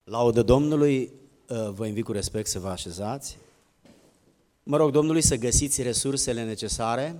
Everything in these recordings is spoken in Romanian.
Laudă Domnului, vă invit cu respect să vă așezați. Mă rog Domnului să găsiți resursele necesare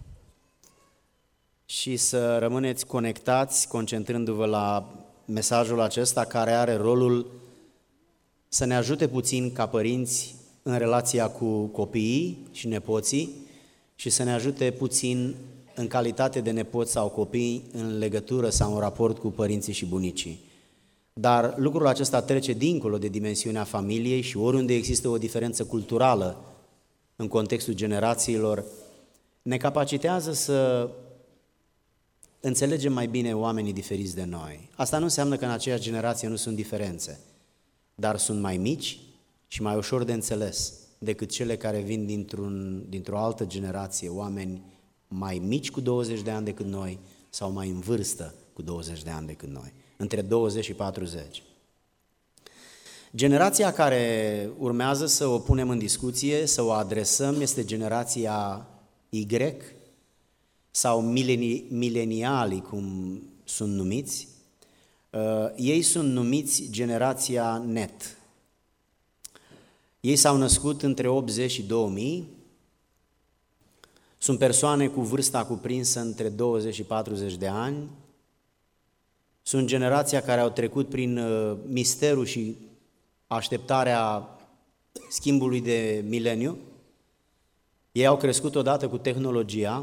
și să rămâneți conectați, concentrându-vă la mesajul acesta care are rolul să ne ajute puțin ca părinți în relația cu copiii și nepoții și să ne ajute puțin în calitate de nepoți sau copii în legătură sau în raport cu părinții și bunicii. Dar lucrul acesta trece dincolo de dimensiunea familiei și oriunde există o diferență culturală în contextul generațiilor, ne capacitează să înțelegem mai bine oamenii diferiți de noi. Asta nu înseamnă că în aceeași generație nu sunt diferențe, dar sunt mai mici și mai ușor de înțeles decât cele care vin dintr-o altă generație, oameni mai mici cu 20 de ani decât noi sau mai în vârstă cu 20 de ani decât noi, între 20 și 40. Generația care urmează să o punem în discuție, să o adresăm, este generația Y sau milenialii, cum sunt numiți. Ei sunt numiți generația net. Ei s-au născut între 80 și 2000, sunt persoane cu vârsta cuprinsă între 20 și 40 de ani, sunt generația care au trecut prin misterul și așteptarea schimbului de mileniu. Ei au crescut odată cu tehnologia,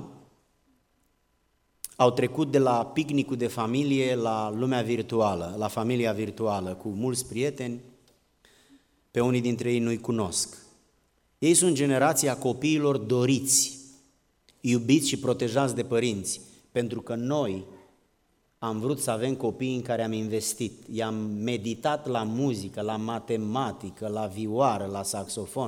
au trecut de la picnicul de familie la lumea virtuală, la familia virtuală, cu mulți prieteni, pe unii dintre ei nu-i cunosc. Ei sunt generația copiilor doriți, iubiți și protejați de părinți, pentru că noi am vrut să avem copii în care am investit, i-am meditat la muzică, la matematică, la vioară, la saxofon.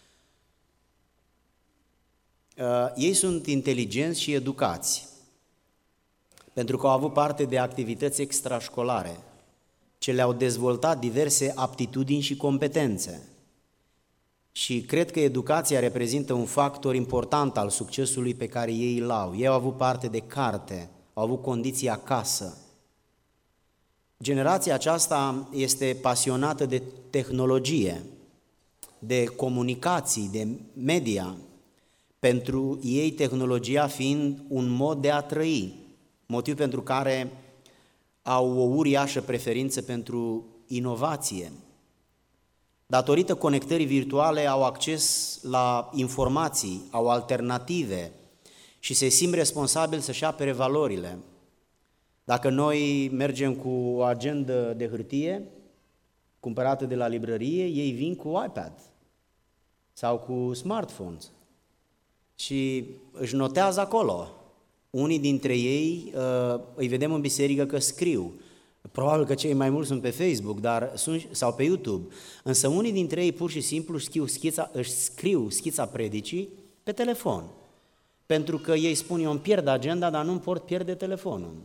Ei sunt inteligenți și educați, pentru că au avut parte de activități extrașcolare, ce le-au dezvoltat diverse aptitudini și competențe. Și cred că educația reprezintă un factor important al succesului pe care ei îl au. Ei au avut parte de carte, au avut condiții acasă. Generația aceasta este pasionată de tehnologie, de comunicații, de media, pentru ei tehnologia fiind un mod de a trăi, motiv pentru care au o uriașă preferință pentru inovație. Datorită conectării virtuale au acces la informații, au alternative și se simt responsabili să-și apere valorile. Dacă noi mergem cu o agendă de hârtie cumpărată de la librărie, ei vin cu iPad sau cu smartphone și își notează acolo. Unii dintre ei îi vedem în biserică că scriu. Probabil că cei mai mulți sunt pe Facebook sau pe YouTube, însă unii dintre ei pur și simplu își scriu schița predicii pe telefon, pentru că ei spun, eu îmi pierd agenda, dar nu îmi pot pierde telefonul.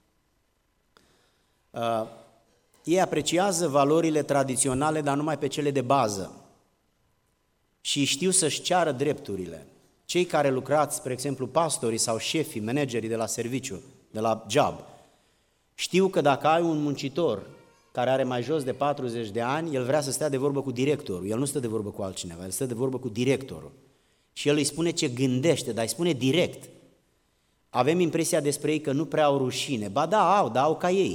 Ei apreciază valorile tradiționale, dar numai pe cele de bază și știu să-și ceară drepturile. Cei care lucrați, spre exemplu, pastorii sau șefii, managerii de la serviciu, de la job, știu că dacă ai un muncitor care are mai jos de 40 de ani, el vrea să stea de vorbă cu directorul. El nu stă de vorbă cu altcineva, el stă de vorbă cu directorul. Și el îi spune ce gândește, dar îi spune direct. Avem impresia despre ei că nu prea au rușine. Ba da, au ca ei.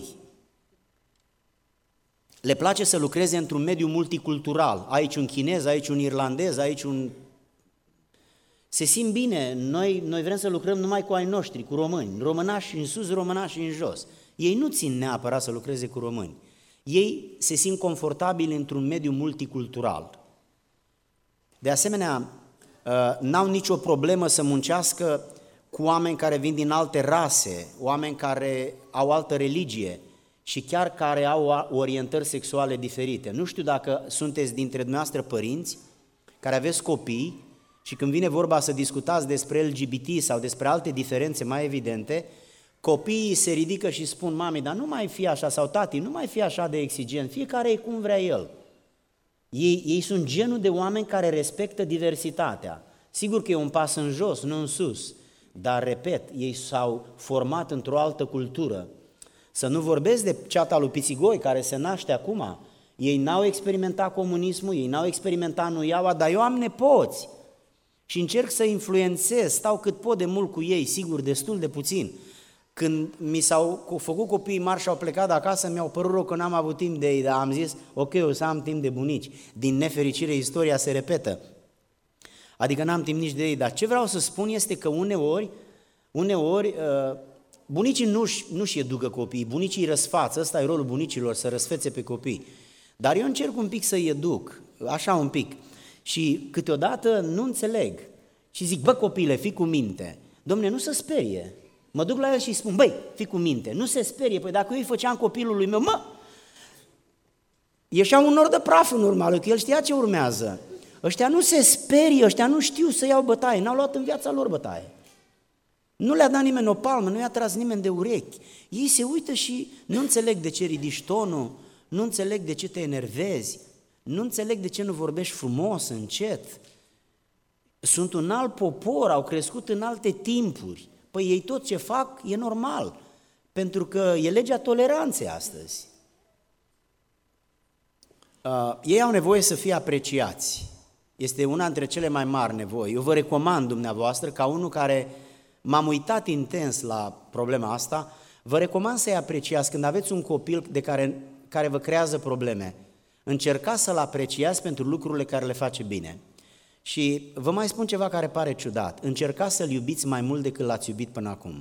Le place să lucreze într-un mediu multicultural. Aici un chinez, aici un irlandez, aici un... Se simt bine, noi vrem să lucrăm numai cu ai noștri, cu români, românași în sus, românași în jos. Ei nu țin neapărat să lucreze cu români. Ei se simt confortabili într-un mediu multicultural. De asemenea, n-au nicio problemă să muncească cu oameni care vin din alte rase, oameni care au altă religie și chiar care au orientări sexuale diferite. Nu știu dacă sunteți dintre dumneavoastră părinți care aveți copii și când vine vorba să discutați despre LGBT sau despre alte diferențe mai evidente, copiii se ridică și spun, mami, dar nu mai fi așa, sau tati, nu mai fi așa de exigent, fiecare e cum vrea el. Ei sunt genul de oameni care respectă diversitatea. Sigur că e un pas în jos, nu în sus, dar, repet, ei s-au format într-o altă cultură. Să nu vorbesc de ceata lui Pițigoi, care se naște acum. Ei n-au experimentat comunismul, ei n-au experimentat nuiaua, dar eu am nepoți și încerc să influențez, stau cât pot de mult cu ei, sigur, destul de puțin. Când mi s-au făcut copiii mari și au plecat de acasă, mi-au părut rău că n-am avut timp de ei, dar am zis, ok, o să am timp de bunici. Din nefericire, istoria se repetă. Adică n-am timp nici de ei, dar ce vreau să spun este că uneori bunicii nu-și educă copiii, bunicii îi răsfață, ăsta e rolul bunicilor, să răsfețe pe copii. Dar eu încerc un pic să-i educ, așa un pic, și câteodată nu înțeleg și zic, bă copile, fii cu minte, dom'le, nu se sperie. Mă duc la el și îi spun, băi, fii cu minte, nu se sperie, păi dacă eu îi făceam copilului meu, ieșea un nor de praf în urma lui, că el știa ce urmează. Ăștia nu se sperie, ăștia nu știu să iau bătaie, n-au luat în viața lor bătaie. Nu le-a dat nimeni o palmă, nu i-a tras nimeni de urechi. Ei se uită și nu înțeleg de ce ridici tonul, nu înțeleg de ce te enervezi, nu înțeleg de ce nu vorbești frumos, încet. Sunt un alt popor, au crescut în alte timpuri. Păi ei tot ce fac e normal, pentru că e legea toleranței astăzi. Ei au nevoie să fie apreciați. Este una dintre cele mai mari nevoi. Eu vă recomand dumneavoastră, ca unul care m-am uitat intens la problema asta, vă recomand să-i apreciați când aveți un copil care vă creează probleme. Încercați să-l apreciați pentru lucrurile care le face bine. Și vă mai spun ceva care pare ciudat. Încercați să-l iubiți mai mult decât l-ați iubit până acum.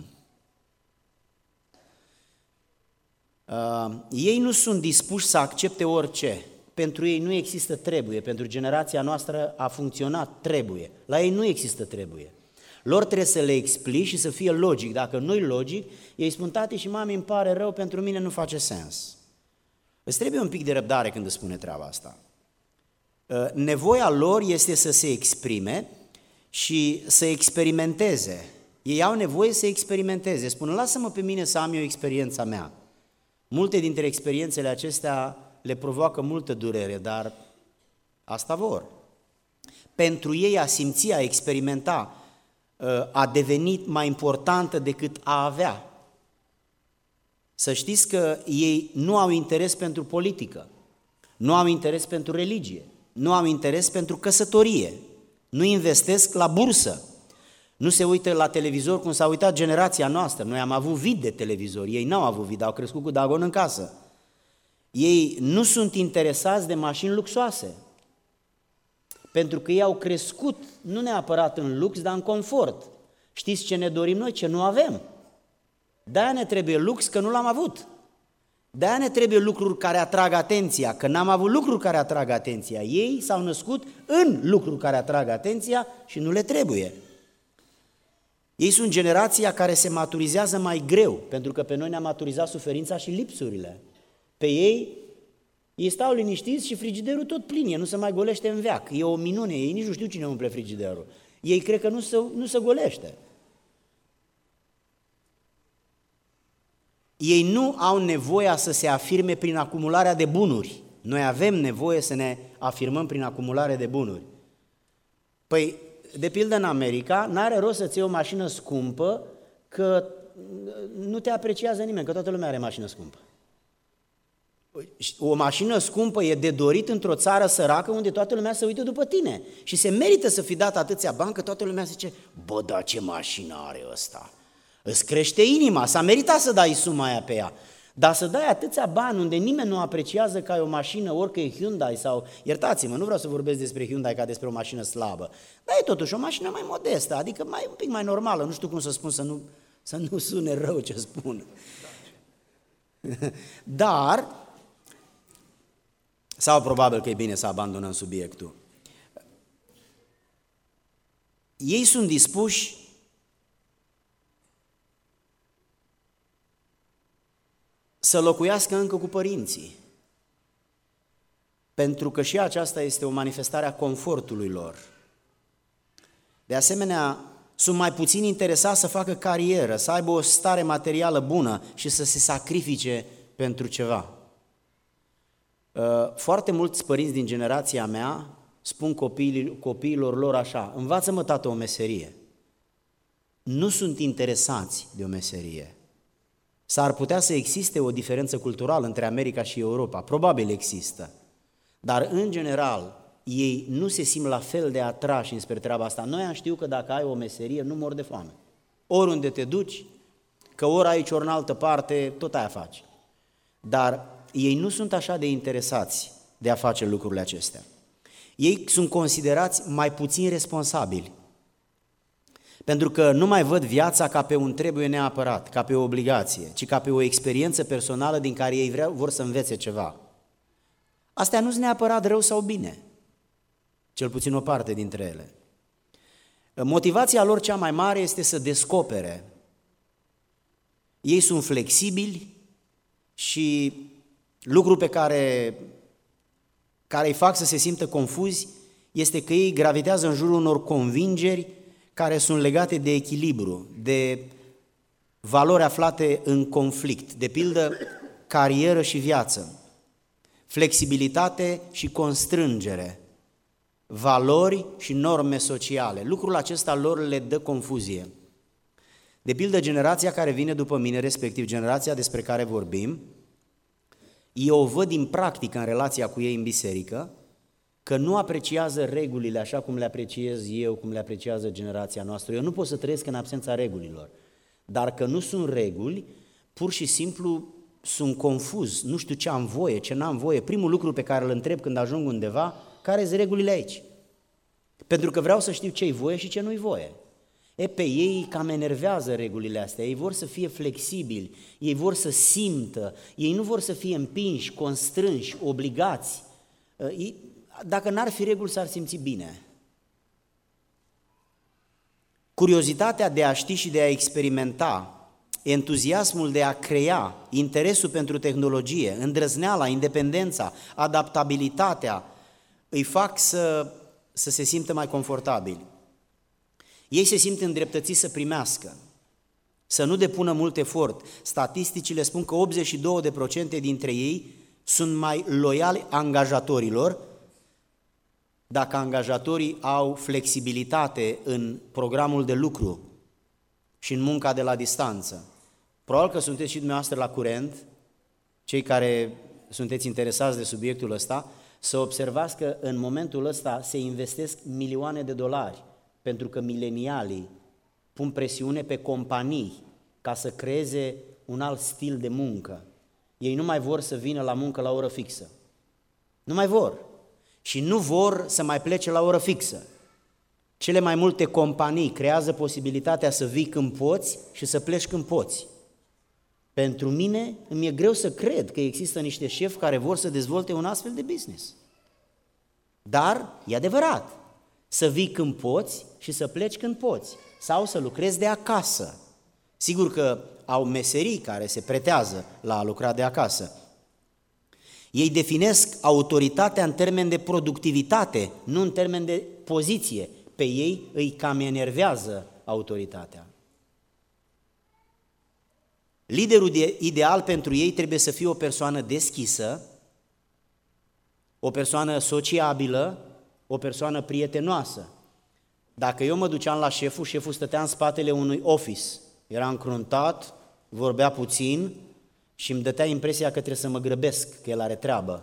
Ei nu sunt dispuși să accepte orice. Pentru ei nu există trebuie. Pentru generația noastră a funcționat trebuie. La ei nu există trebuie. Lor trebuie să le explici și să fie logic. Dacă nu-i logic, ei spun, tati și mami, îmi pare rău, pentru mine nu face sens. Îți trebuie un pic de răbdare când îți spune treaba asta. Nevoia lor este să se exprime și să experimenteze. Ei au nevoie să experimenteze. Spun, lasă-mă pe mine să am eu experiența mea. Multe dintre experiențele acestea le provoacă multă durere, dar asta vor. Pentru ei a simți, a experimenta, a devenit mai importantă decât a avea. Să știți că ei nu au interes pentru politică, nu au interes pentru religie, nu au interes pentru căsătorie, nu investesc la bursă, nu se uită la televizor cum s-a uitat generația noastră. Noi am avut vid de televizor, ei n-au avut vid, au crescut cu Dagon în casă. Ei nu sunt interesați de mașini luxoase, pentru că ei au crescut nu neapărat în lux, dar în confort. Știți ce ne dorim noi? Ce nu avem. De-aia ne trebuie lux, că nu l-am avut. De-aia ne trebuie lucruri care atrag atenția, că n-am avut lucruri care atrag atenția. Ei s-au născut în lucruri care atrag atenția și nu le trebuie. Ei sunt generația care se maturizează mai greu, pentru că pe noi ne-a maturizat suferința și lipsurile. Pe ei stau liniștiți și frigiderul tot plin, nu se mai golește în veac. E o minune, ei nici nu știu cine umple frigiderul. Ei cred că nu se golește. Ei nu au nevoia să se afirme prin acumularea de bunuri. Noi avem nevoie să ne afirmăm prin acumulare de bunuri. Păi, de pildă în America, n-are rost să-ți iei o mașină scumpă, că nu te apreciază nimeni, că toată lumea are mașină scumpă. O mașină scumpă e de dorit într-o țară săracă unde toată lumea se uită după tine și se merită să fi dat atâția bani că toată lumea zice, bă, da, ce mașină are ăsta, îți crește inima, s-a meritat să dai suma aia pe ea, dar să dai atâția bani unde nimeni nu apreciază că ai o mașină, orică e Hyundai sau, iertați-mă, nu vreau să vorbesc despre Hyundai ca despre o mașină slabă, dar e totuși o mașină mai modestă, adică un pic mai normală, nu știu cum să spun să nu sune rău ce spun, dar... Sau probabil că e bine să abandonăm subiectul. Ei sunt dispuși să locuiască încă cu părinții, pentru că și aceasta este o manifestare a confortului lor. De asemenea, sunt mai puțin interesați să facă carieră, să aibă o stare materială bună și să se sacrifice pentru ceva. Foarte mulți părinți din generația mea spun copiilor lor așa, învață-mă, tată, o meserie. Nu sunt interesați de o meserie. S-ar putea să existe o diferență culturală între America și Europa, probabil există, Dar în general, ei nu se simt la fel de atrași înspre treaba asta. Noi am știut că dacă ai o meserie, nu mor de foame. Oriunde te duci, că ori aici, ori în altă parte, tot aia faci. Dar ei nu sunt așa de interesați de a face lucrurile acestea. Ei sunt considerați mai puțin responsabili, pentru că nu mai văd viața ca pe un trebuie neapărat, ca pe o obligație, ci ca pe o experiență personală din care ei vor să învețe ceva. Astea nu sunt neapărat rău sau bine, cel puțin o parte dintre ele. Motivația lor cea mai mare este să descopere. Ei sunt flexibili și lucrul pe care îi fac să se simtă confuzi este că ei gravitează în jurul unor convingeri care sunt legate de echilibru, de valori aflate în conflict, de pildă carieră și viață, flexibilitate și constrângere, valori și norme sociale. Lucrul acesta lor le dă confuzie. De pildă, generația care vine după mine, respectiv generația despre care vorbim, eu o văd din practică în relația cu ei în biserică, că nu apreciază regulile așa cum le apreciez eu, cum le apreciază generația noastră. Eu nu pot să trăiesc în absența regulilor, dar că nu sunt reguli, pur și simplu sunt confuz, nu știu ce am voie, ce n-am voie. Primul lucru pe care îl întreb când ajung undeva, care sunt regulile aici? Pentru că vreau să știu ce-i voie și ce nu-i voie. Pe ei cam enervează regulile astea, ei vor să fie flexibili, ei vor să simtă, ei nu vor să fie împinși, constrânși, obligați. Dacă n-ar fi reguli, s-ar simți bine. Curiozitatea de a ști și de a experimenta, entuziasmul de a crea, interesul pentru tehnologie, îndrăzneala, independența, adaptabilitatea, îi fac să se simtă mai confortabili. Ei se simt îndreptățiți să primească, să nu depună mult efort. Statisticile spun că 82% dintre ei sunt mai loiali angajatorilor dacă angajatorii au flexibilitate în programul de lucru și în munca de la distanță. Probabil că sunteți și dumneavoastră la curent, cei care sunteți interesați de subiectul ăsta, să observați că în momentul ăsta se investesc milioane de dolari, pentru că milenialii pun presiune pe companii ca să creeze un alt stil de muncă. Ei nu mai vor să vină la muncă la oră fixă. Nu mai vor. Și nu vor să mai plece la oră fixă. Cele mai multe companii creează posibilitatea să vii când poți și să pleci când poți. Pentru mine îmi e greu să cred că există niște șefi care vor să dezvolte un astfel de business. Dar e adevărat, să vii când poți și să pleci când poți, sau să lucrezi de acasă. Sigur că au meserii care se pretează la a lucra de acasă. Ei definesc autoritatea în termen de productivitate, nu în termen de poziție. Pe ei îi cam enervează autoritatea. Liderul ideal pentru ei trebuie să fie o persoană deschisă, o persoană sociabilă, o persoană prietenoasă. Dacă eu mă duceam la șeful stătea în spatele unui office, era încruntat, vorbea puțin și îmi dădea impresia că trebuie să mă grăbesc, că el are treabă.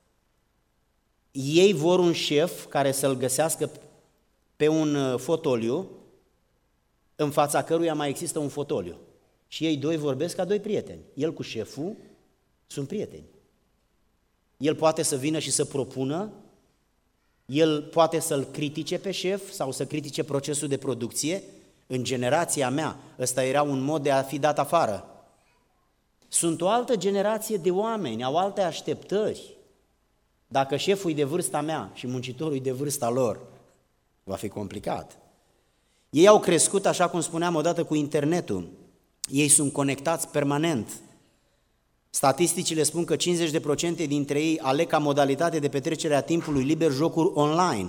Ei vor un șef care să-l găsească pe un fotoliu, în fața căruia mai există un fotoliu. Și ei doi vorbesc ca doi prieteni. El cu șeful sunt prieteni. El poate să vină și să propună, el poate să-l critique pe șef sau să critique procesul de producție. În generația mea, ăsta era un mod de a fi dat afară. Sunt o altă generație de oameni, au alte așteptări. Dacă șeful e de vârsta mea și muncitorul e de vârsta lor, va fi complicat. Ei au crescut, așa cum spuneam, odată cu internetul. Ei sunt conectați permanent. Statisticile spun că 50% dintre ei aleg ca modalitate de petrecere a timpului liber jocuri online.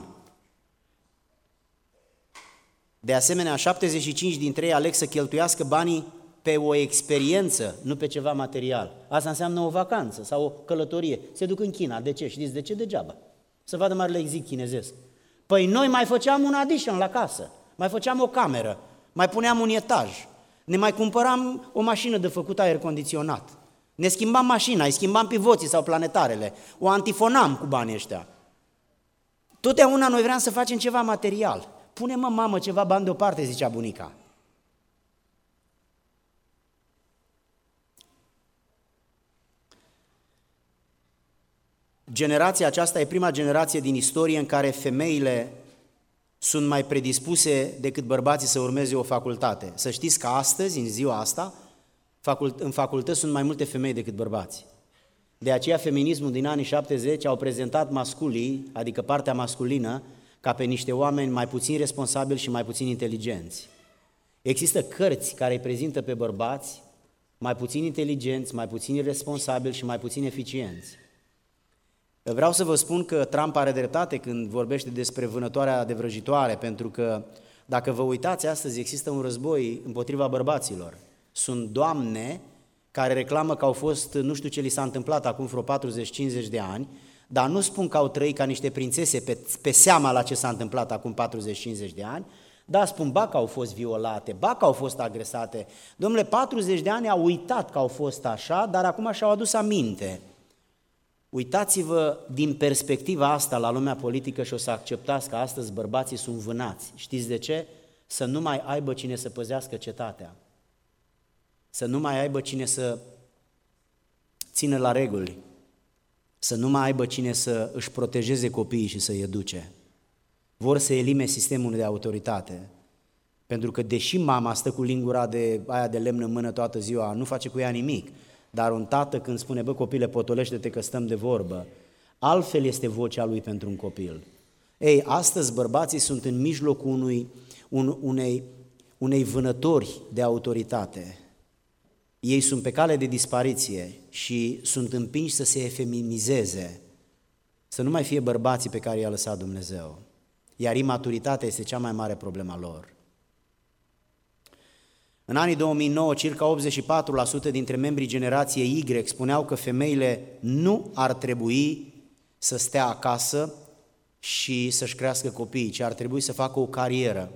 De asemenea, 75 dintre ei aleg să cheltuiască banii pe o experiență, nu pe ceva material. Asta înseamnă o vacanță sau o călătorie. Se duc în China. De ce? Știți de ce? Degeaba. Să vadă marele exit chinezesc. Păi noi mai făceam un addition la casă, mai făceam o cameră, mai puneam un etaj, ne mai cumpăram o mașină de făcut aer condiționat. Ne schimbam mașina, îi schimbam pivoții sau planetarele, o antifonam cu banii ăștia. Totdeauna noi vreau să facem ceva material. Pune, mamă, ceva bani deoparte, zicea bunica. Generația aceasta e prima generație din istorie în care femeile sunt mai predispuse decât bărbații să urmeze o facultate. Să știți că astăzi, în ziua asta, în facultăți sunt mai multe femei decât bărbați. De aceea feminismul din anii 70 au prezentat masculii, adică partea masculină, ca pe niște oameni mai puțin responsabili și mai puțin inteligenți. Există cărți care îi prezintă pe bărbați mai puțin inteligenți, mai puțin responsabili și mai puțin eficienți. Vreau să vă spun că Trump are dreptate când vorbește despre vânătoarea de vrăjitoare, pentru că, dacă vă uitați, astăzi există un război împotriva bărbaților. Sunt doamne care reclamă că au fost, nu știu ce li s-a întâmplat acum vreo 40-50 de ani, dar nu spun că au trăit ca niște prințese pe seama la ce s-a întâmplat acum 40-50 de ani, dar spun, ba că au fost violate, ba că au fost agresate. Domnule, 40 de ani au uitat că au fost așa, dar acum și-au adus aminte. Uitați-vă din perspectiva asta la lumea politică și o să acceptați că astăzi bărbații sunt vânați. Știți de ce? Să nu mai aibă cine să păzească cetatea. Să nu mai aibă cine să țină la reguli. Să nu mai aibă cine să își protejeze copiii și să-i educe. Vor să elimine sistemul de autoritate. Pentru că deși mama stă cu lingura aia de lemn în mână toată ziua, nu face cu ea nimic. Dar un tată când spune, bă copile, potolește-te că stăm de vorbă, altfel este vocea lui pentru un copil. Ei, astăzi bărbații sunt în mijlocul unei vânători de autoritate. Ei sunt pe cale de dispariție și sunt împinși să se efeminizeze, să nu mai fie bărbații pe care i-a lăsat Dumnezeu. Iar imaturitatea este cea mai mare problemă a lor. În anii 2009, circa 84% dintre membrii generației Y spuneau că femeile nu ar trebui să stea acasă și să-și crească copiii, ci ar trebui să facă o carieră.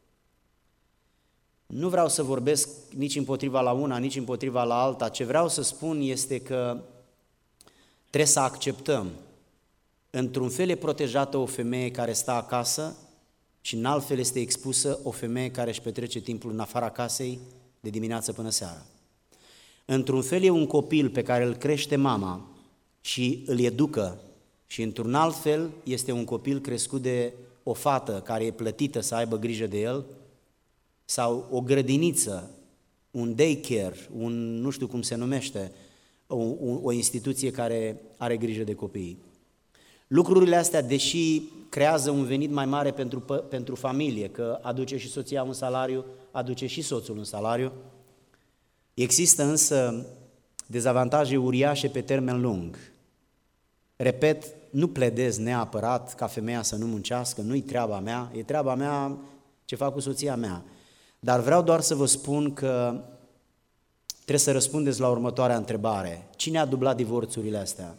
Nu vreau să vorbesc nici împotriva la una, nici împotriva la alta. Ce vreau să spun este că trebuie să acceptăm. Într-un fel e protejată o femeie care stă acasă și în alt fel este expusă o femeie care își petrece timpul în afara casei de dimineață până seara. Într-un fel e un copil pe care îl crește mama și îl educă și într-un alt fel este un copil crescut de o fată care e plătită să aibă grijă de el sau o grădiniță, un daycare, nu știu cum se numește, o instituție care are grijă de copii. Lucrurile astea, deși creează un venit mai mare pentru familie, că aduce și soția un salariu, aduce și soțul un salariu, există însă dezavantaje uriașe pe termen lung. Repet, nu pledez neapărat ca femeia să nu muncească, nu-i treaba mea, e treaba mea ce fac cu soția mea. Dar vreau doar să vă spun că trebuie să răspundeți la următoarea întrebare. Cine a dublat divorțurile astea?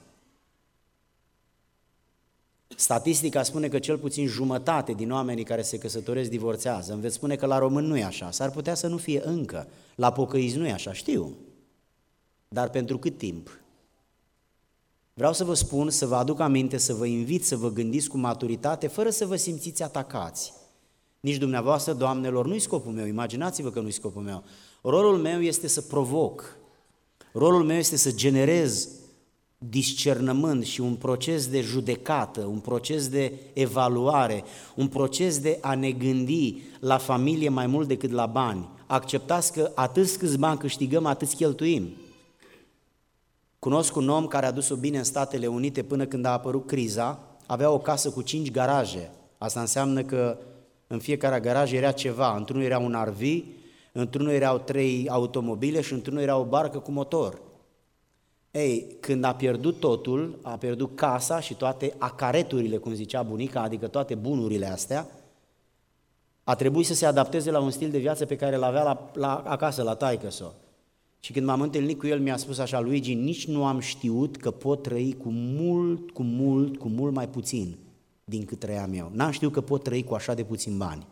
Statistica spune că cel puțin jumătate din oamenii care se căsătoresc divorțează. Îmi veți spune că la români nu e așa, s-ar putea să nu fie încă. La pocăiți nu e așa, știu. Dar pentru cât timp? Vreau să vă spun, să vă aduc aminte, să vă invit să vă gândiți cu maturitate, fără să vă simțiți atacați. Nici dumneavoastră, doamnelor, nu-i scopul meu, imaginați-vă că nu-i scopul meu. Rolul meu este să provoc, rolul meu este să generez discernământ și un proces de judecată, un proces de evaluare, un proces de a ne gândi la familie mai mult decât la bani. Acceptați că atât câți bani câștigăm, atât cheltuim. Cunosc un om care a dus-o bine în Statele Unite până când a apărut criza, avea o casă cu 5 garaje. Asta înseamnă că în fiecare garaj era ceva, într-unul era un RV, într-unul erau 3 automobile și într-unul era o barcă cu motor. Ei, când a pierdut totul, a pierdut casa și toate acareturile, cum zicea bunica, adică toate bunurile astea, a trebuit să se adapteze la un stil de viață pe care îl avea acasă, la taică-so. Și când m-am întâlnit cu el, mi-a spus așa: Luigi, nici nu am știut că pot trăi cu mult mai puțin din cât trăiam eu. N-am știut că pot trăi cu așa de puțin bani.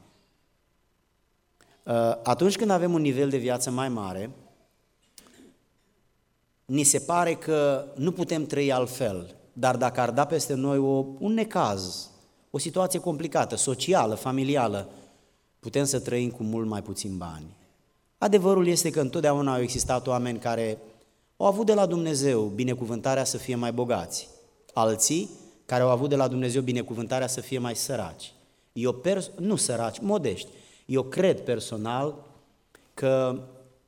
Atunci când avem un nivel de viață mai mare, ni se pare că nu putem trăi altfel, dar dacă ar da peste noi un necaz, o situație complicată, socială, familială, putem să trăim cu mult mai puțin bani. Adevărul este că întotdeauna au existat oameni care au avut de la Dumnezeu binecuvântarea să fie mai bogați, alții care au avut de la Dumnezeu binecuvântarea să fie mai săraci. Nu săraci, modești. Eu cred personal că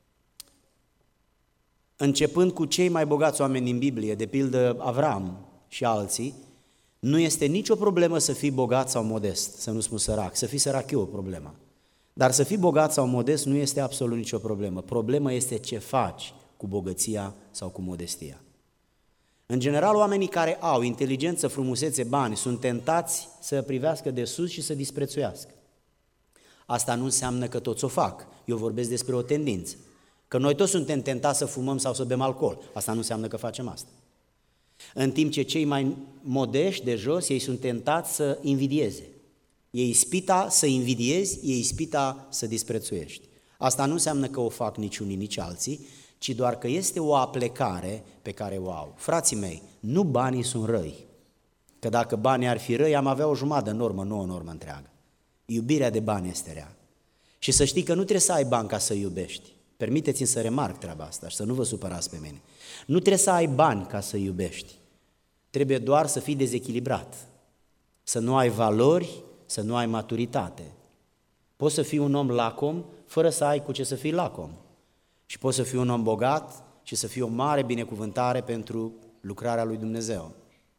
începând cu cei mai bogați oameni din Biblie, de pildă Avram și alții, nu este nicio problemă să fii bogat sau modest, să nu spun sărac. Să fii sărac e o problemă. Dar să fii bogat sau modest nu este absolut nicio problemă. Problema este ce faci cu bogăția sau cu modestia. În general, oamenii care au inteligență, frumusețe, bani, sunt tentați să privească de sus și să disprețuiască. Asta nu înseamnă că toți o fac. Eu vorbesc despre o tendință. Că noi toți suntem tentați să fumăm sau să bem alcool. Asta nu înseamnă că facem asta. În timp ce cei mai modești, de jos, ei sunt tentați să invidieze. E ispita să invidiezi, e ispita să disprețuiești. Asta nu înseamnă că o fac nici unii, nici alții, ci doar că este o aplecare pe care o au. Frații mei, nu banii sunt răi, că dacă banii ar fi răi, am avea o jumătate de normă, nu o normă întreagă. Iubirea de bani este rea. Și să știi că nu trebuie să ai bani ca să iubești. Permiteți-mi să remarc treaba asta și să nu vă supărați pe mine. Nu trebuie să ai bani ca să iubești. Trebuie doar să fii dezechilibrat, să nu ai valori, să nu ai maturitate. Poți să fii un om lacom fără să ai cu ce să fii lacom. Și poți să fii un om bogat și să fii o mare binecuvântare pentru lucrarea lui Dumnezeu.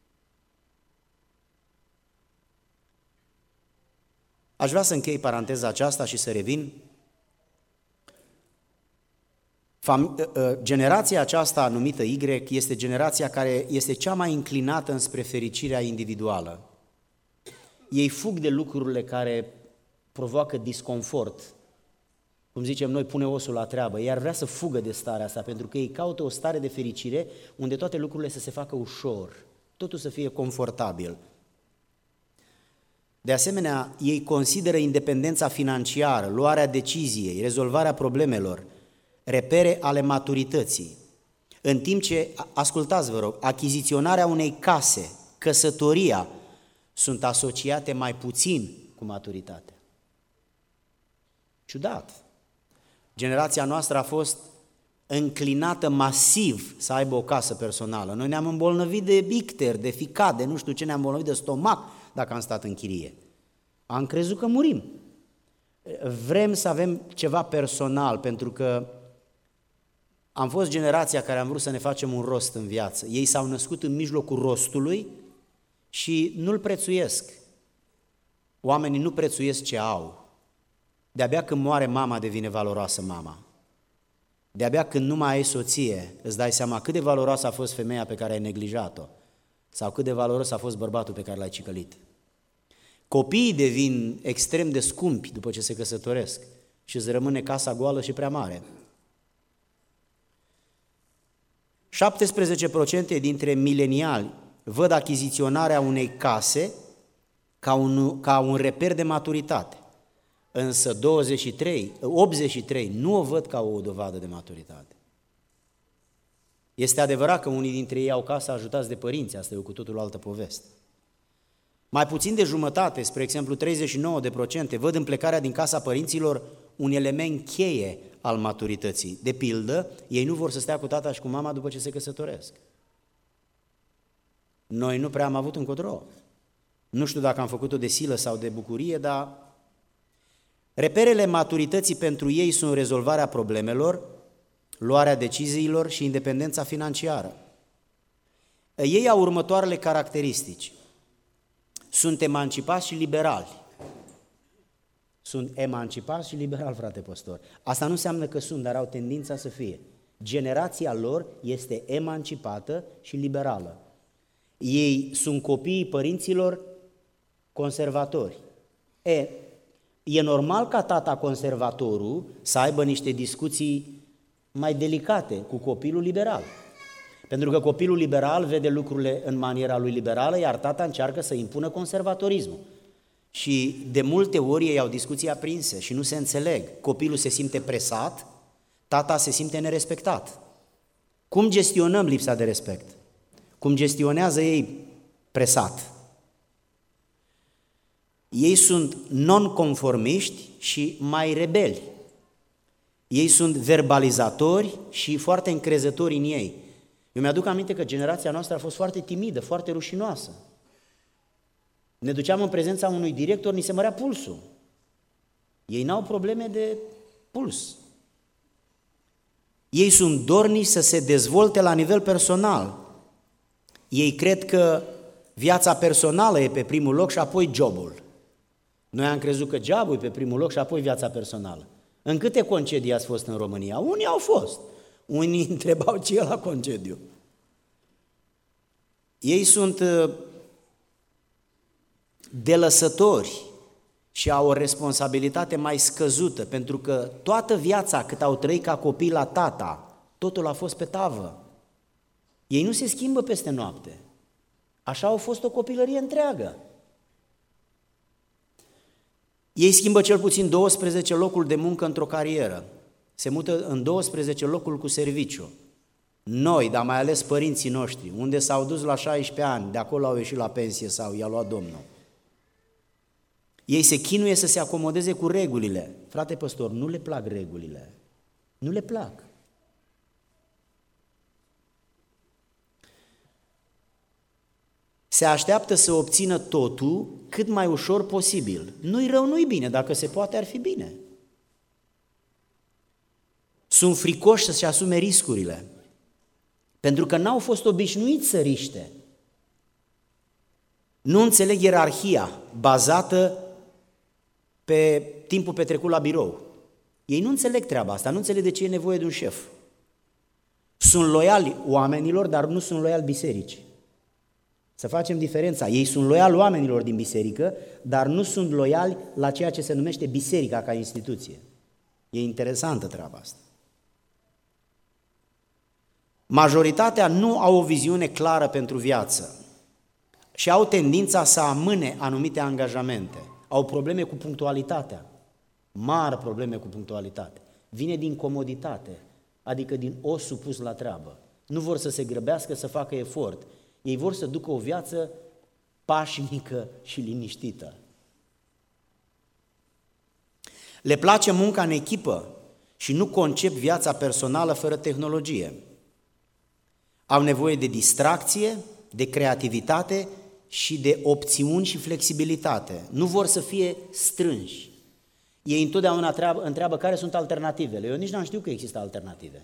Aș vrea să închei paranteza aceasta și să revin. Generația aceasta numită Y este generația care este cea mai înclinată înspre fericirea individuală. Ei fug de lucrurile care provoacă disconfort. Cum zicem noi, pune osul la treabă. Ei ar vrea să fugă de starea asta, pentru că ei caută o stare de fericire unde toate lucrurile să se facă ușor, totul să fie confortabil. De asemenea, ei consideră independența financiară, luarea deciziei, rezolvarea problemelor, repere ale maturității. În timp ce, ascultați vă rog, achiziționarea unei case, căsătoria, sunt asociate mai puțin cu maturitatea. Ciudat. Generația noastră a fost înclinată masiv să aibă o casă personală. Noi ne-am îmbolnăvit de icter, de ficat, de nu știu ce, ne-am îmbolnăvit de stomac dacă am stat în chirie. Am crezut că murim. Vrem să avem ceva personal, pentru că am fost generația care am vrut să ne facem un rost în viață. Ei s-au născut în mijlocul rostului și nu-l prețuiesc. Oamenii nu prețuiesc ce au. De-abia când moare mama devine valoroasă mama. De-abia când nu mai ai soție, îți dai seama cât de valoroasă a fost femeia pe care ai neglijat-o sau cât de valoros a fost bărbatul pe care l-ai cicălit. Copiii devin extrem de scumpi după ce se căsătoresc și îți rămâne casa goală și prea mare. 17% dintre mileniali văd achiziționarea unei case ca un reper de maturitate, însă 83 nu o văd ca o dovadă de maturitate. Este adevărat că unii dintre ei au casă ajutați de părinți, asta e o cu totul altă poveste. Mai puțin de jumătate, spre exemplu 39%, văd în plecarea din casa părinților un element cheie al maturității. De pildă, ei nu vor să stea cu tata și cu mama după ce se căsătoresc. Noi nu prea am avut încotro. Nu știu dacă am făcut-o de silă sau de bucurie, dar reperele maturității pentru ei sunt rezolvarea problemelor, luarea deciziilor și independența financiară. Ei au următoarele caracteristici. Sunt emancipați și liberali. Sunt emancipați și liberali, frate păstor. Asta nu înseamnă că sunt, dar au tendința să fie. Generația lor este emancipată și liberală. Ei sunt copiii părinților conservatori. E normal ca tata conservatorul să aibă niște discuții mai delicate cu copilul liberal. Pentru că copilul liberal vede lucrurile în maniera lui liberală, iar tata încearcă să impună conservatorismul. Și de multe ori ei au discuții aprinse și nu se înțeleg. Copilul se simte presat, tata se simte nerespectat. Cum gestionăm lipsa de respect? Cum gestionează ei presat? Ei sunt non-conformiști și mai rebeli. Ei sunt verbalizatori și foarte încrezători în ei. Eu mi-aduc aminte că generația noastră a fost foarte timidă, foarte rușinoasă. Ne duceam în prezența unui director, ni se mărea pulsul. Ei n-au probleme de puls. Ei sunt dornici să se dezvolte la nivel personal. Ei cred că viața personală e pe primul loc și apoi jobul. Noi am crezut că jobul e pe primul loc și apoi viața personală. În câte concedii ați fost în România? Unii au fost. Unii întrebau ce e la concediu. Ei sunt delăsători și au o responsabilitate mai scăzută, pentru că toată viața cât au trăit ca copii la tata, totul a fost pe tavă. Ei nu se schimbă peste noapte. Așa au fost o copilărie întreagă. Ei schimbă cel puțin 12 locuri de muncă într-o carieră. Se mută în 12 locuri cu serviciu. Noi, dar mai ales părinții noștri, unde s-au dus la 16 ani, de acolo au ieșit la pensie sau i-a luat Domnul. Ei se chinuie să se acomodeze cu regulile. Frate păstor, nu le plac regulile. Nu le plac. Se așteaptă să obțină totul cât mai ușor posibil. Nu-i rău, nu-i bine, dacă se poate ar fi bine. Sunt fricoși să-și asume riscurile, pentru că n-au fost obișnuiți să riște. Nu înțeleg ierarhia bazată pe timpul petrecut la birou. Ei nu înțeleg treaba asta, nu înțeleg de ce e nevoie de un șef. Sunt loiali oamenilor, dar nu sunt loiali bisericii. Să facem diferența. Ei sunt loiali oamenilor din biserică, dar nu sunt loiali la ceea ce se numește biserica ca instituție. E interesantă treaba asta. Majoritatea nu au o viziune clară pentru viață și au tendința să amâne anumite angajamente. Au probleme cu punctualitatea, mari probleme cu punctualitatea. Vine din comoditate, adică din osul pus la treabă. Nu vor să se grăbească, să facă efort. Ei vor să ducă o viață pașnică și liniștită. Le place munca în echipă și nu concep viața personală fără tehnologie. Au nevoie de distracție, de creativitate și de opțiuni și flexibilitate. Nu vor să fie strânși. Ei întotdeauna întreabă care sunt alternativele. Eu nici n-am știut că există alternative.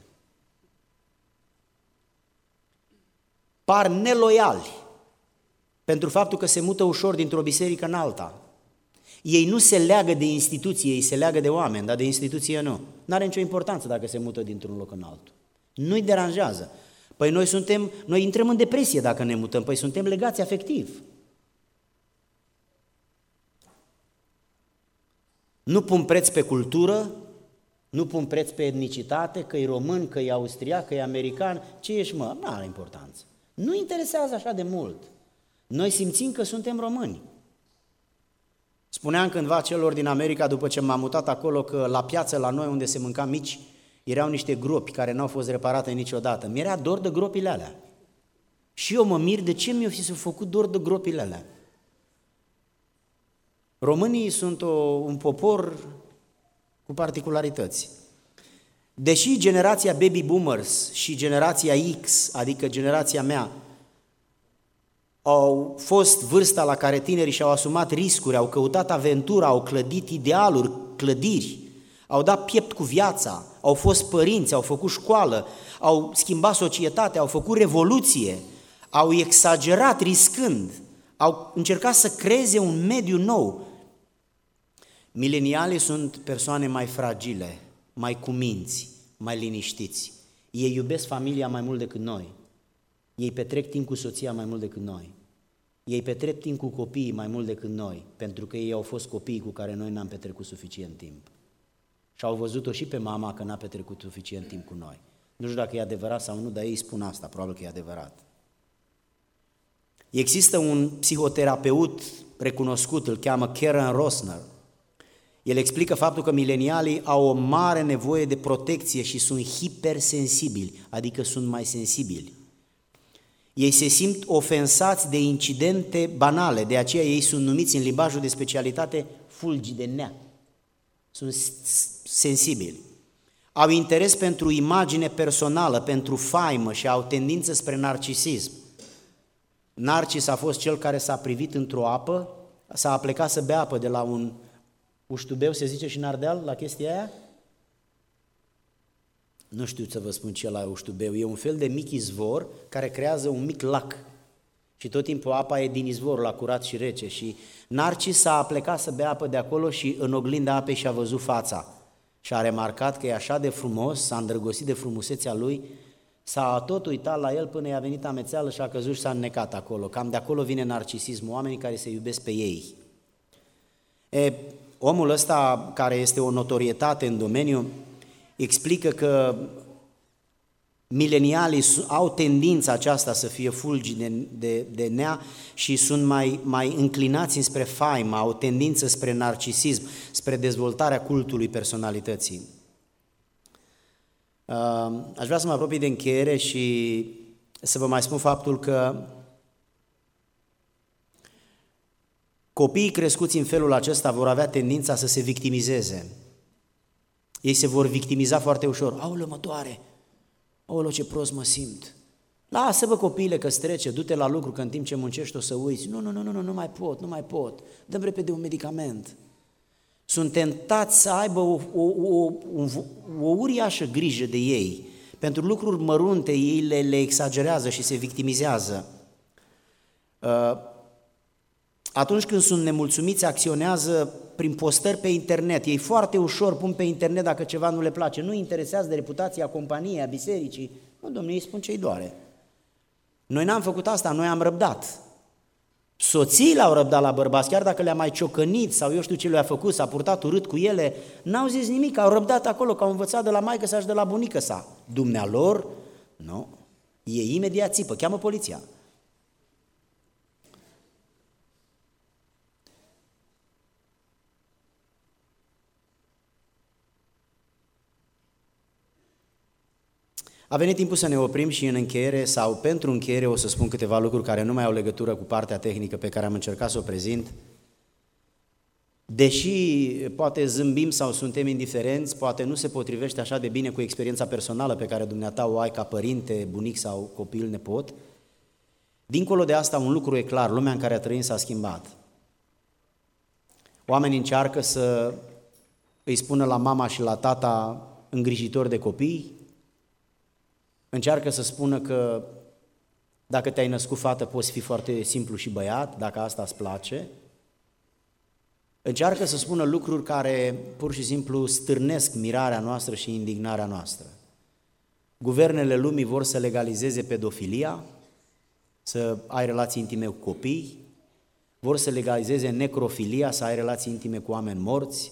Par neloiali pentru faptul că se mută ușor dintr-o biserică în alta. Ei nu se leagă de instituție, ei se leagă de oameni, dar de instituție nu. N-are nicio importanță dacă se mută dintr-un loc în altul. Nu-i deranjează. Păi noi intrăm în depresie dacă ne mutăm, păi suntem legați afectiv. Nu pun preț pe cultură, nu pun preț pe etnicitate, că e român, că e austriac, că e american, ce ești mă? Nu are importanță. Nu interesează așa de mult. Noi simțim că suntem români. Spuneam cândva celor din America, după ce m-am mutat acolo, că la piață la noi, unde se mânca mici, erau niște gropi care n-au fost reparate niciodată. Mi-era dor de gropile alea. Și eu mă mir de ce mi-o fi făcut dor de gropile alea. Românii sunt un popor cu particularități. Deși generația baby boomers și generația X, adică generația mea, au fost vârsta la care tinerii și-au asumat riscuri, au căutat aventura, au clădit idealuri, clădiri, au dat piept cu viața, au fost părinți, au făcut școală, au schimbat societatea, au făcut revoluție, au exagerat riscând, au încercat să creeze un mediu nou. Milenialii sunt persoane mai fragile, mai cuminți, mai liniștiți. Ei iubesc familia mai mult decât noi. Ei petrec timp cu soția mai mult decât noi. Ei petrec timp cu copiii mai mult decât noi, pentru că ei au fost copiii cu care noi n-am petrecut suficient timp. Și au văzut-o și pe mama că n-a petrecut suficient timp cu noi. Nu știu dacă e adevărat sau nu, dar ei spun asta, probabil că e adevărat. Există un psihoterapeut recunoscut, îl cheamă Karen Rosner. El explică faptul că milenialii au o mare nevoie de protecție și sunt hipersensibili, adică sunt mai sensibili. Ei se simt ofensați de incidente banale, de aceea ei sunt numiți în limbajul de specialitate fulgi de nea. Sunt sensibili. Au interes pentru imagine personală, pentru faimă și au tendință spre narcisism. Narcis a fost cel care s-a privit într-o apă, s-a aplecat să bea apă de la un uștubeu, se zice și în Ardeal, la chestia aia? Nu știu să vă spun ce la uștubeu, e un fel de mic izvor care creează un mic lac și tot timpul apa e din izvorul la curat și rece și Narcis s-a aplecat să bea apă de acolo și în oglinda apei și-a văzut fața și a remarcat că e așa de frumos, s-a îndrăgostit de frumusețea lui, s-a tot uitat la el până i-a venit amețeală și a căzut și s-a înnecat acolo. Cam de acolo vine narcisismul, oamenii care se iubesc pe ei. Omul ăsta, care este o notorietate în domeniu, explică că milenialii au tendința aceasta să fie fulgi de nea și sunt mai înclinați înspre faimă, au tendință spre narcisism, spre dezvoltarea cultului personalității. Aș vrea să mă apropii de încheiere și să vă mai spun faptul că copiii crescuți în felul acesta vor avea tendința să se victimizeze. Ei se vor victimiza foarte ușor. Aoleu, mă doare! Aoleu, ce prost mă simt! Lasă, bă, copiile, că-ți trece, du-te la lucru, că în timp ce muncești o să uiți. Nu mai pot, dă-mi repede un medicament. Sunt tentați să aibă o uriașă grijă de ei. Pentru lucruri mărunte ei le exagerează și se victimizează. Atunci când sunt nemulțumiți, acționează prin postări pe internet. Ei foarte ușor pun pe internet dacă ceva nu le place. Nu interesează de reputația companiei, a bisericii. Nu, domnule, îi spun ce-i doare. Noi n-am făcut asta, noi am răbdat. Soțiile au răbdat la bărbați, chiar dacă le-a mai ciocănit sau eu știu ce le-a făcut, s-a purtat urât cu ele, n-au zis nimic, au răbdat acolo, că au învățat de la maică sa și de la bunică sa. Dumnealor, nu, e imediat țipă, cheamă poliția. A venit timpul să ne oprim și în încheiere sau pentru încheiere o să spun câteva lucruri care nu mai au legătură cu partea tehnică pe care am încercat să o prezint. Deși poate zâmbim sau suntem indiferenți, poate nu se potrivește așa de bine cu experiența personală pe care dumneata o ai ca părinte, bunic sau copil, nepot, dincolo de asta un lucru e clar, lumea în care trăim s-a schimbat. Oamenii încearcă să îi spună la mama și la tata îngrijitori de copii, încearcă să spună că dacă te-ai născut fată poți fi foarte simplu și băiat, dacă asta îți place. Încearcă să spună lucruri care pur și simplu stârnesc mirarea noastră și indignarea noastră. Guvernele lumii vor să legalizeze pedofilia, să ai relații intime cu copii, vor să legalizeze necrofilia, să ai relații intime cu oameni morți,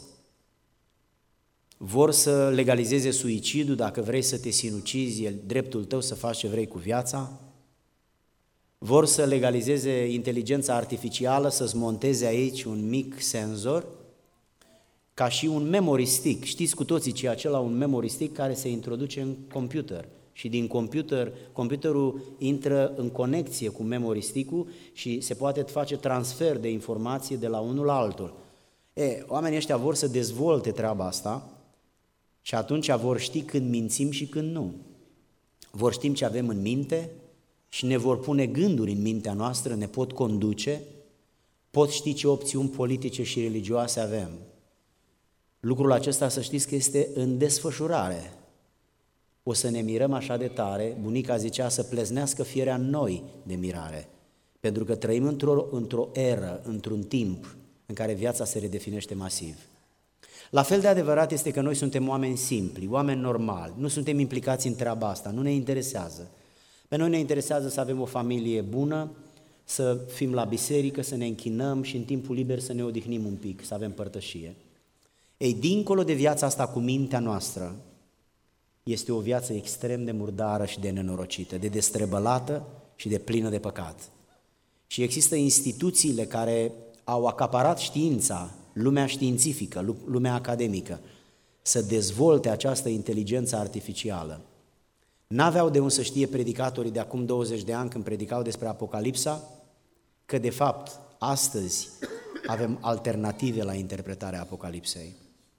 vor să legalizeze suicidul, dacă vrei să te sinucizi, e dreptul tău să faci ce vrei cu viața, vor să legalizeze inteligența artificială, să-ți monteze aici un mic senzor, ca și un memory stick. Știți cu toții ce e acela, un memory stick care se introduce în computer și din computerul intră în conexie cu memory stick-ul și se poate face transfer de informație de la unul la altul. Oamenii ăștia vor să dezvolte treaba asta și atunci vor ști când mințim și când nu. Vor ști ce avem în minte și ne vor pune gânduri în mintea noastră, ne pot conduce, pot ști ce opțiuni politice și religioase avem. Lucrul acesta, să știți că este în desfășurare. O să ne mirăm așa de tare, bunica zicea să pleznească fierea în noi de mirare, pentru că trăim într-o eră, într-un timp în care viața se redefinește masiv. La fel de adevărat este că noi suntem oameni simpli, oameni normali, nu suntem implicați în treaba asta, nu ne interesează. Pe noi ne interesează să avem o familie bună, să fim la biserică, să ne închinăm și în timpul liber să ne odihnim un pic, să avem părtășie. Ei, dincolo de viața asta cu mintea noastră, este o viață extrem de murdară și de nenorocită, de destrăbălată și de plină de păcat. Și există instituțiile care au acaparat știința lumea științifică, lumea academică, să dezvolte această inteligență artificială. N-aveau de unde să știe predicatorii de acum 20 de ani când predicau despre Apocalipsa, că de fapt astăzi avem alternative la interpretarea Apocalipsei.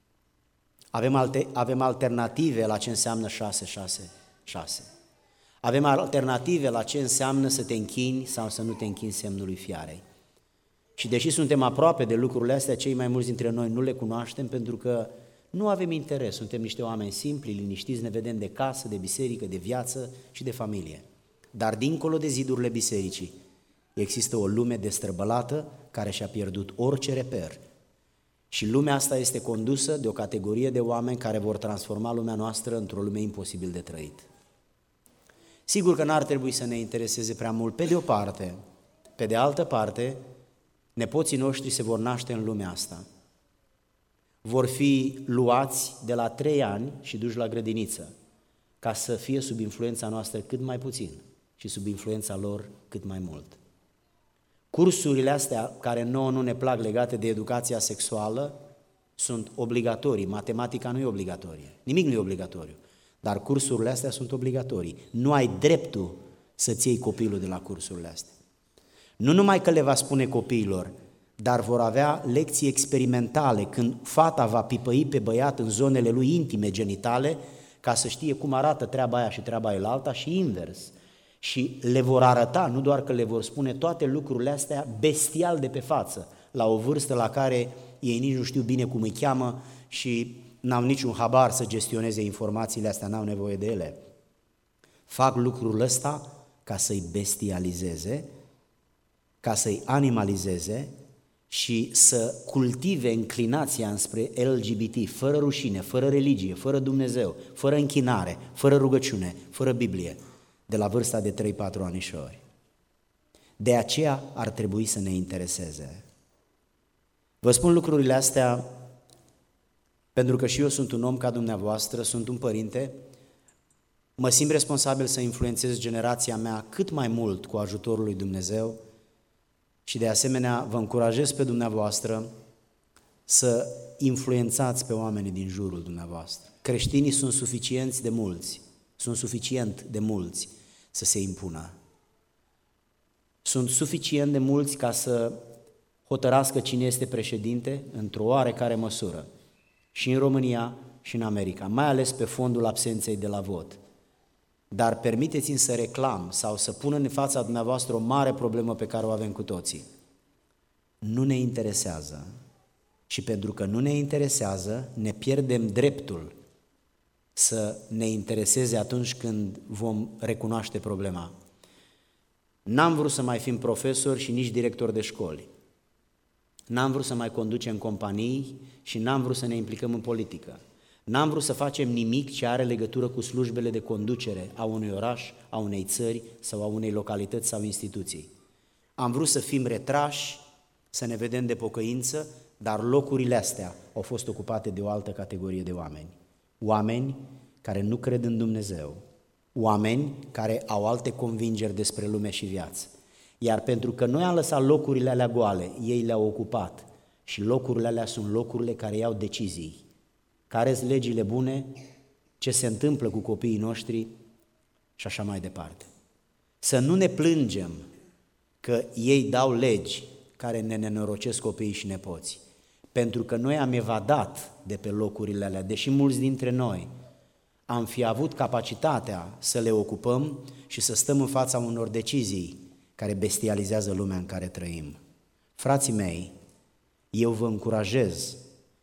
Avem alternative la ce înseamnă 666. Avem alternative la ce înseamnă să te închini sau să nu te închini semnului fiarei. Și deși suntem aproape de lucrurile astea, cei mai mulți dintre noi nu le cunoaștem pentru că nu avem interes, suntem niște oameni simpli, liniștiți, ne vedem de casă, de biserică, de viață și de familie. Dar dincolo de zidurile bisericii există o lume destrăbălată care și-a pierdut orice reper. Și lumea asta este condusă de o categorie de oameni care vor transforma lumea noastră într-o lume imposibil de trăit. Sigur că n-ar trebui să ne intereseze prea mult pe de o parte, pe de altă parte, nepoții noștri se vor naște în lumea asta. Vor fi luați de la 3 ani și duși la grădiniță, ca să fie sub influența noastră cât mai puțin și sub influența lor cât mai mult. Cursurile astea care nouă nu ne plac legate de educația sexuală sunt obligatorii, matematica nu e obligatorie, nimic nu e obligatoriu, dar cursurile astea sunt obligatorii. Nu ai dreptul să-ți iei copilul de la cursurile astea. Nu numai că le va spune copiilor, dar vor avea lecții experimentale când fata va pipăi pe băiat în zonele lui intime, genitale, ca să știe cum arată treaba aia și treaba aia alta și invers. Și le vor arăta, nu doar că le vor spune toate lucrurile astea bestial de pe față, la o vârstă la care ei nici nu știu bine cum îi cheamă și n-au niciun habar să gestioneze informațiile astea, n-au nevoie de ele. Fac lucrul ăsta ca să-i bestializeze, ca să-i animalizeze și să cultive înclinația înspre LGBT, fără rușine, fără religie, fără Dumnezeu, fără închinare, fără rugăciune, fără Biblie, de la vârsta de 3-4 anișori. De aceea ar trebui să ne intereseze. Vă spun lucrurile astea pentru că și eu sunt un om ca dumneavoastră, sunt un părinte, mă simt responsabil să influențez generația mea cât mai mult cu ajutorul lui Dumnezeu și de asemenea vă încurajez pe dumneavoastră să influențați pe oamenii din jurul dumneavoastră. Creștinii sunt suficient de mulți să se impună. Sunt suficient de mulți ca să hotărască cine este președinte într-o oarecare măsură, și în România și în America, mai ales pe fondul absenței de la vot. Dar permiteți-mi să reclam sau să pun în fața dumneavoastră o mare problemă pe care o avem cu toții. Nu ne interesează și pentru că nu ne interesează, ne pierdem dreptul să ne intereseze atunci când vom recunoaște problema. N-am vrut să mai fim profesori și nici directori de școli. N-am vrut să mai conducem companii și n-am vrut să ne implicăm în politică. N-am vrut să facem nimic ce are legătură cu slujbele de conducere a unui oraș, a unei țări sau a unei localități sau instituții. Am vrut să fim retrași, să ne vedem de pocăință, dar locurile astea au fost ocupate de o altă categorie de oameni. Oameni care nu cred în Dumnezeu, oameni care au alte convingeri despre lume și viață. Iar pentru că noi am lăsat locurile alea goale, ei le-au ocupat și locurile alea sunt locurile care iau decizii. Care sunt legile bune, ce se întâmplă cu copiii noștri și așa mai departe. Să nu ne plângem că ei dau legi care ne nenorocesc copiii și nepoții, pentru că noi am evadat de pe locurile alea, deși mulți dintre noi am fi avut capacitatea să le ocupăm și să stăm în fața unor decizii care bestializează lumea în care trăim. Frații mei, eu vă încurajez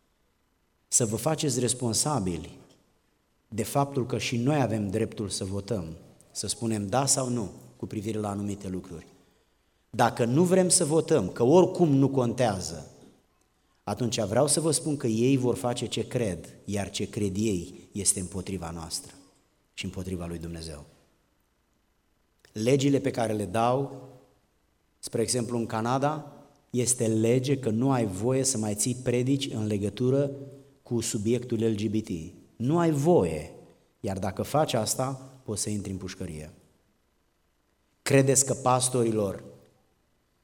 să vă faceți responsabili de faptul că și noi avem dreptul să votăm, să spunem da sau nu cu privire la anumite lucruri. Dacă nu vrem să votăm, că oricum nu contează, atunci vreau să vă spun că ei vor face ce cred, iar ce cred ei este împotriva noastră și împotriva lui Dumnezeu. Legile pe care le dau, spre exemplu în Canada, este lege că nu ai voie să mai ții predici în legătură cu subiectul LGBT. Nu ai voie, iar dacă faci asta, poți să intri în pușcărie. Credeți că pastorilor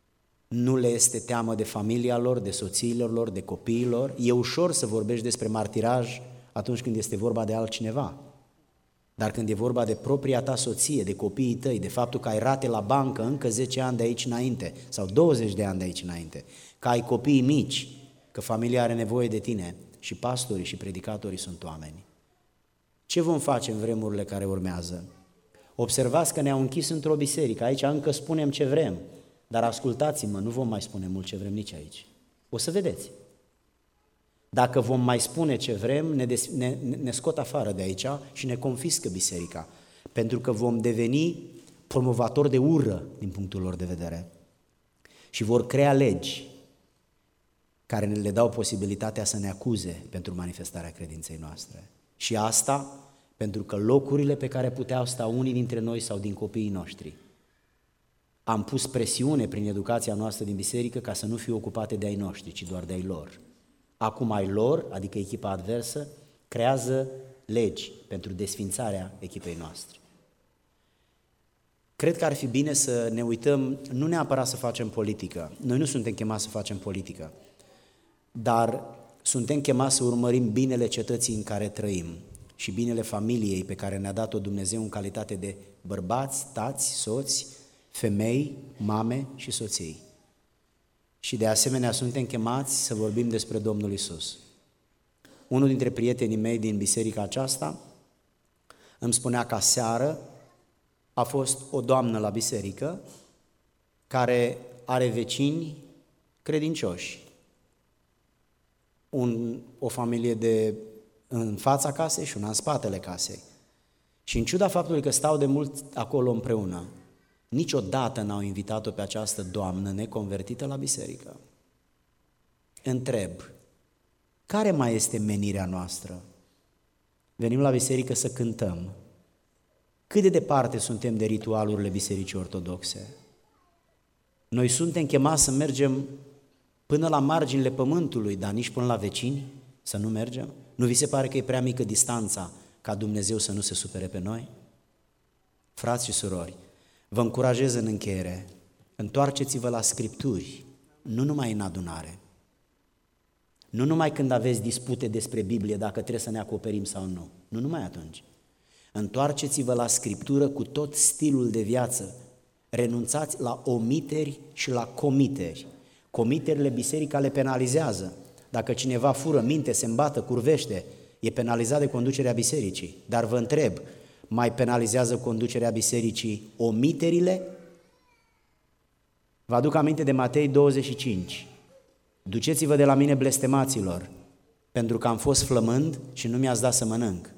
nu le este teamă de familia lor, de soțiilor lor, de copiilor. E ușor să vorbești despre martiraj atunci când este vorba de altcineva. Dar când e vorba de propria ta soție, de copiii tăi, de faptul că ai rate la bancă încă 10 ani de aici înainte sau 20 de ani de aici înainte, că ai copii mici, că familia are nevoie de tine, și pastorii și predicatorii sunt oameni. Ce vom face în vremurile care urmează? Observați că ne-au închis într-o biserică, aici încă spunem ce vrem, dar ascultați-mă, nu vom mai spune mult ce vrem nici aici. O să vedeți. Dacă vom mai spune ce vrem, ne scot afară de aici și ne confiscă biserica, pentru că vom deveni promovatori de ură din punctul lor de vedere. Și vor crea legi care ne le dau posibilitatea să ne acuze pentru manifestarea credinței noastre. Și asta pentru că locurile pe care puteau sta unii dintre noi sau din copiii noștri, am pus presiune prin educația noastră din biserică ca să nu fie ocupate de ai noștri, ci doar de ai lor. Acum ai lor, adică echipa adversă, creează legi pentru desfințarea echipei noastre. Cred că ar fi bine să ne uităm, nu neapărat să facem politică, noi nu suntem chemați să facem politică, dar suntem chemați să urmărim binele cetății în care trăim și binele familiei pe care ne-a dat-o Dumnezeu în calitate de bărbați, tați, soți, femei, mame și soții. Și de asemenea suntem chemați să vorbim despre Domnul Iisus. Unul dintre prietenii mei din biserica aceasta îmi spunea că aseară a fost o doamnă la biserică care are vecini credincioși. O familie în fața casei și una în spatele casei. Și în ciuda faptului că stau de mult acolo împreună, niciodată n-au invitat-o pe această doamnă neconvertită la biserică. Întreb, care mai este menirea noastră? Venim la biserică să cântăm. Cât de departe suntem de ritualurile bisericii ortodoxe? Noi suntem chemați să mergem până la marginile pământului, dar nici până la vecini să nu mergem? Nu vi se pare că e prea mică distanța ca Dumnezeu să nu se supere pe noi? Frați și surori, vă încurajez în încheiere, întoarceți-vă la Scripturi, nu numai în adunare, nu numai când aveți dispute despre Biblie, dacă trebuie să ne acoperim sau nu, nu numai atunci. Întoarceți-vă la Scriptură cu tot stilul de viață, renunțați la omiteri și la comiteri. Comiterile biserica le penalizează. Dacă cineva fură, minte, se îmbată, curvește, e penalizat de conducerea bisericii. Dar vă întreb, mai penalizează conducerea bisericii omiterile? Vă aduc aminte de Matei 25. Duceți-vă de la mine, blestemaților, pentru că am fost flămând și nu mi-ați dat să mănânc.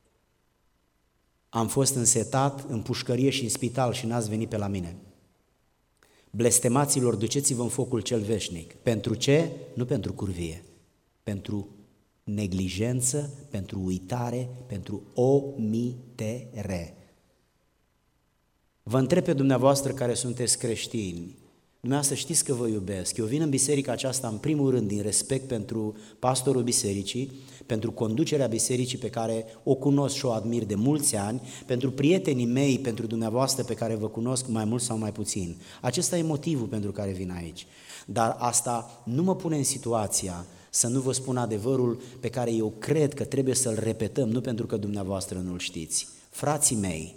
Am fost însetat în pușcărie și în spital și n-ați venit pe la mine. Blestemaților, duceți-vă în focul cel veșnic. Pentru ce? Nu pentru curvie, pentru neglijență, pentru uitare, pentru omitere. Vă întreb pe dumneavoastră care sunteți creștini, dumneavoastră știți că vă iubesc. Eu vin în biserica aceasta în primul rând din respect pentru pastorul bisericii, pentru conducerea bisericii pe care o cunosc și o admir de mulți ani, pentru prietenii mei, pentru dumneavoastră pe care vă cunosc mai mult sau mai puțin. Acesta e motivul pentru care vin aici. Dar asta nu mă pune în situația să nu vă spun adevărul pe care eu cred că trebuie să-l repetăm, nu pentru că dumneavoastră nu-l știți. Frații mei,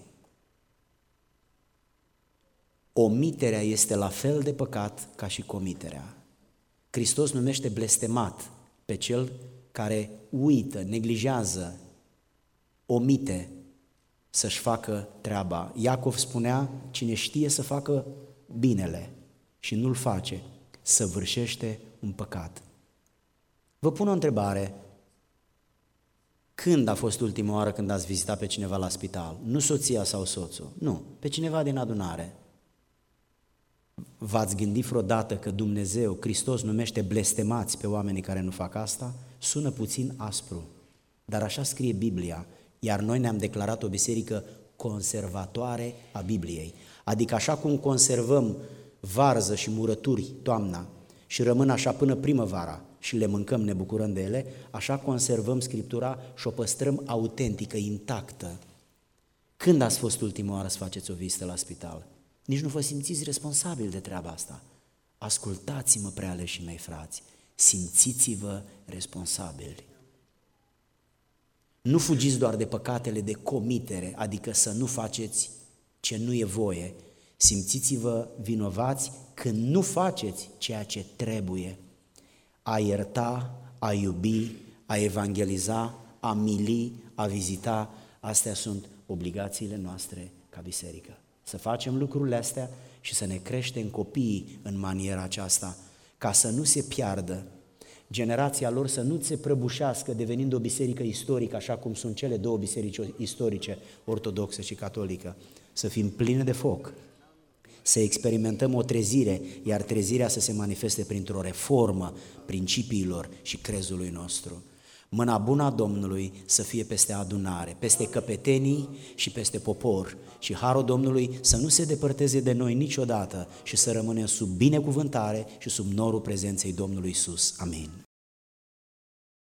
omiterea este la fel de păcat ca și comiterea. Hristos numește blestemat pe cel care uită, neglijează, omite să-și facă treaba. Iacov spunea, cine știe să facă binele și nu-l face, săvârșește un păcat. Vă pun o întrebare. Când a fost ultima oară când ați vizitat pe cineva la spital? Nu soția sau soțul, nu, pe cineva din adunare. V-ați gândit vreodată că Dumnezeu, Hristos, numește blestemați pe oamenii care nu fac asta? Sună puțin aspru, dar așa scrie Biblia, iar noi ne-am declarat o biserică conservatoare a Bibliei. Adică așa cum conservăm varză și murături toamna și rămân așa până primăvara și le mâncăm, ne bucurăm de ele, așa conservăm Scriptura și o păstrăm autentică, intactă. Când ați fost ultima oară să faceți o vizită la spital? Nici nu vă simțiți responsabil de treaba asta. Ascultați-mă, prealeșii mei frați, simțiți-vă responsabili. Nu fugiți doar de păcatele de comitere, adică să nu faceți ce nu e voie. Simțiți-vă vinovați când nu faceți ceea ce trebuie. A ierta, a iubi, a evangeliza, a mili, a vizita, astea sunt obligațiile noastre ca biserică. Să facem lucrurile astea și să ne creștem copiii în maniera aceasta, ca să nu se piardă generația lor, să nu se prăbușească devenind o biserică istorică, așa cum sunt cele două biserici istorice, ortodoxă și catolică, să fim pline de foc, să experimentăm o trezire, iar trezirea să se manifeste printr-o reformă principiilor și crezului nostru. Mâna bună a Domnului să fie peste adunare, peste căpetenii și peste popor și harul Domnului să nu se depărteze de noi niciodată și să rămânem sub binecuvântare și sub norul prezenței Domnului Iisus. Amin.